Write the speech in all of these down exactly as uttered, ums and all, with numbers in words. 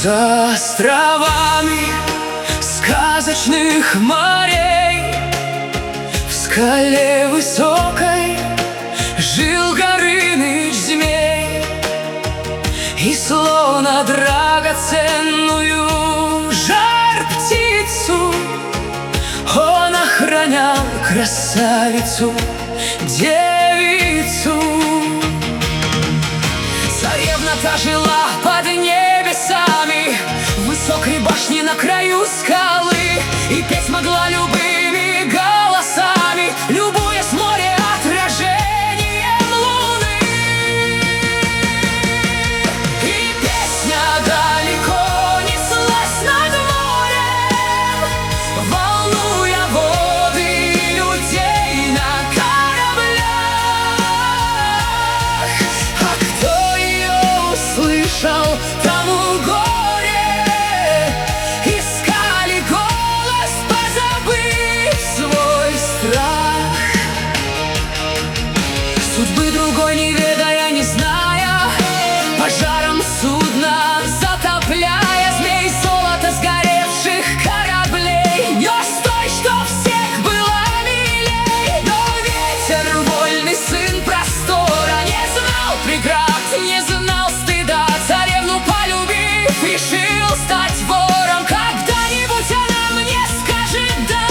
За островами сказочных морей, в скале высокой жил Горыныч змей, и словно драгоценную жар-птицу он охранял красавицу, девицу. Царевна-то жила под небесами, в высокой башне на краю скалы, и петь могла любыми голосами, любуясь море отражением луны. И песня далеко неслась над морем, волнуя воды и людей на кораблях. А кто ее услышал, тому горе, искали голос, позабыв свой страх. Судьбы другой не ведая, не зная, пожаром судна затопляя, змей золото сгоревших кораблей нес той, что всех была милей. Но ветер, вольный сын простора, не знал преград, не знал стыда. Царевну полюбив, решил стать вором, когда-нибудь она мне скажет «да».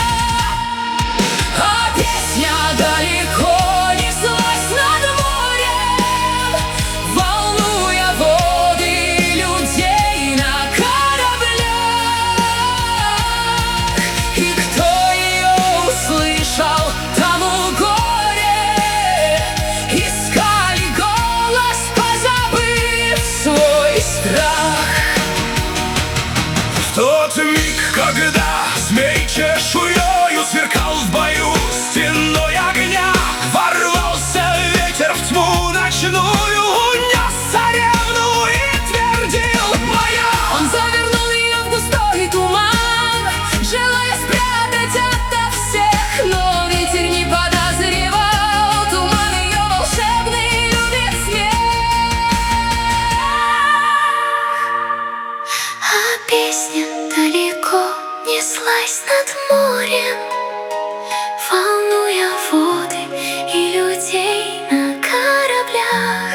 А песня далеко неслась над морем, волнуя воды и людей на кораблях. И кто ее услышал, тому горе, искали голос, позабыв свой страх. В тот миг, когда змей чешуёю сверкал в бою стеной огня, ворвался ветер в тьму ночную, унес царевну и твердил «моя». Он завернул ее в густой туман, желая спрятать ото всех, но ветер не подозревал, туман ее волшебный любит смех. А песня далеко неслась над морем, волнуя воды и людей на кораблях.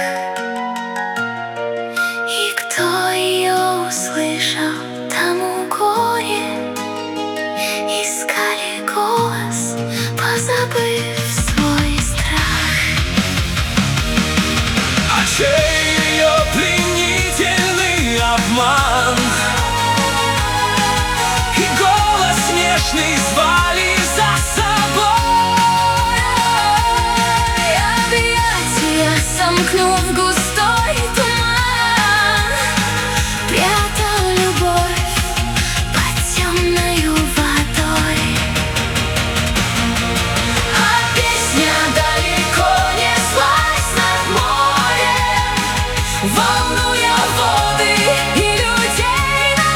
И кто ее услышал, тому горе, искали голос, позабыв свой страх. А чей ее пленительный обман и голос нежный звали за собой. Объятия сомкнув густой туман, прятал любовь под темною водой. А песня далеко неслась над морем, волнуя воды и людей на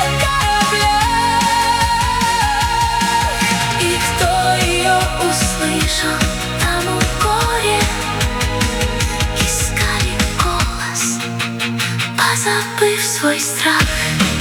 кораблях. И кто ее услышал, тому горе, искали голос, позабыв свой страх.